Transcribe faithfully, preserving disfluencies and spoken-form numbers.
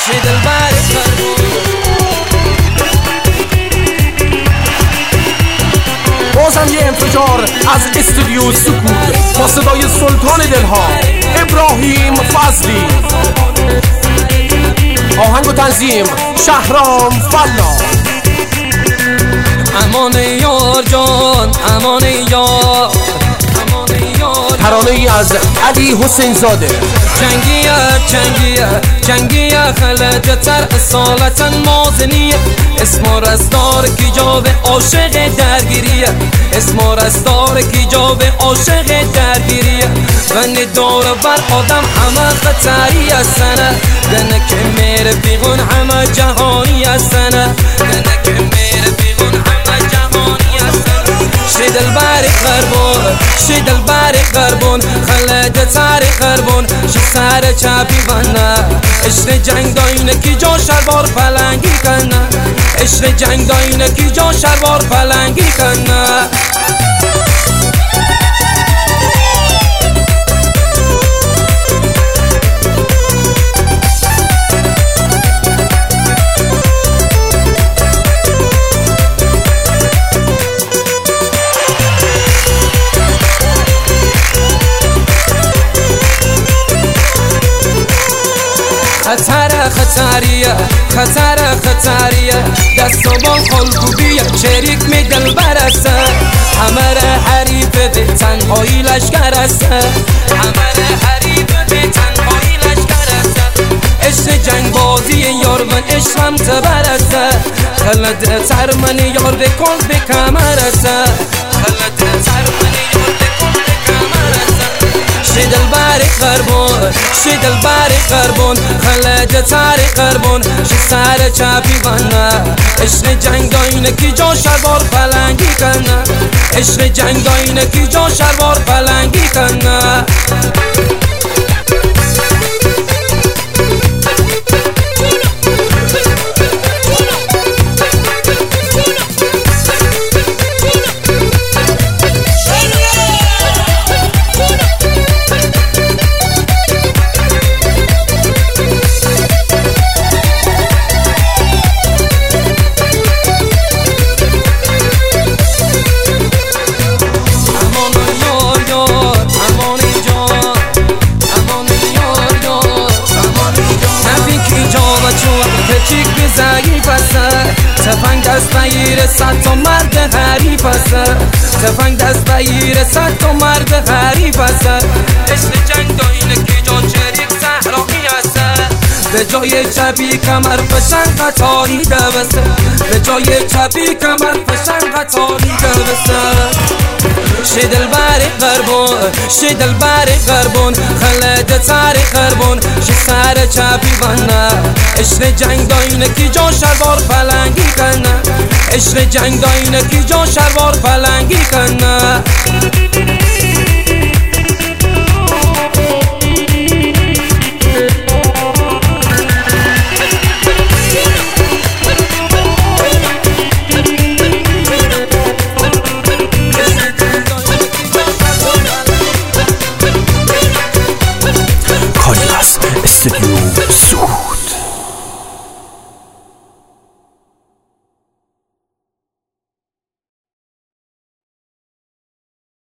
شه دلبر خربون. بازم یه انفجار از استودیو سکوت با صدای سلطان دلها ابراهیم فضلی. آهنگ و تنظیم شهرام فلا. امان یار جان امان یار امان یار. ترانه ای از علی حسین زاده. جنگیه جنگیه جنگیه خلجتر اصالتا مازنیه. اسم رستار کی جاوه عاشق درگیریه. اسم رستار کی جاوه عاشق درگیریه. و دور بر آدم همه خطری هستنه. دنه که میره بیغون همه جهانی هستنه. دنه که میره بیغون همه جهانی هستنه. شه دلبر خربون شه دلبر خربون خلد تر خربون. شه سر چپی بنه عشق جنگ داینه کی جا شلوار پلنگی کنه. عشق جنگ داینه کی جا شلوار پلنگی کنه. خطر خطریه خطر خطریه دست با خلقوبیه. شریک می دل برسته همه را حریف به تنهایی لشکر است. همه را حریف به تنهایی لشکر است. عشق جنگ بازی یار من عشقم تبرسته. خلد تر من یار کن به کمر است. خلد تر من یار کن به کمر است. شه دلبر خربون شه دلبر خربون خلج تر خربون. شه سر چپی بنه عشق جنگ داینه کی جا شلوار پلنگی کنه. عشق جنگ داینه کی جا شلوار پلنگی کنه. چیک ضعیف است. تفنگ دست بگیر صد تا مرد حریف است. تفنگ دست بگیر صد تا مرد حریف است. عشق جنگ داینه کی جا شریک صحرایی است. به جای چپی کمر فشن قطاری دوسته. به جای چپی کمر فشن قطاری دوسته. شه دلبر خربون شه دلبر خربون خلد تر خربون. شه سر چپی بنه عشق جنگ داینه کی جا شلوار پلنگی کنه. عشق جنگ داینه کی جا شلوار پلنگی کنه. استودیو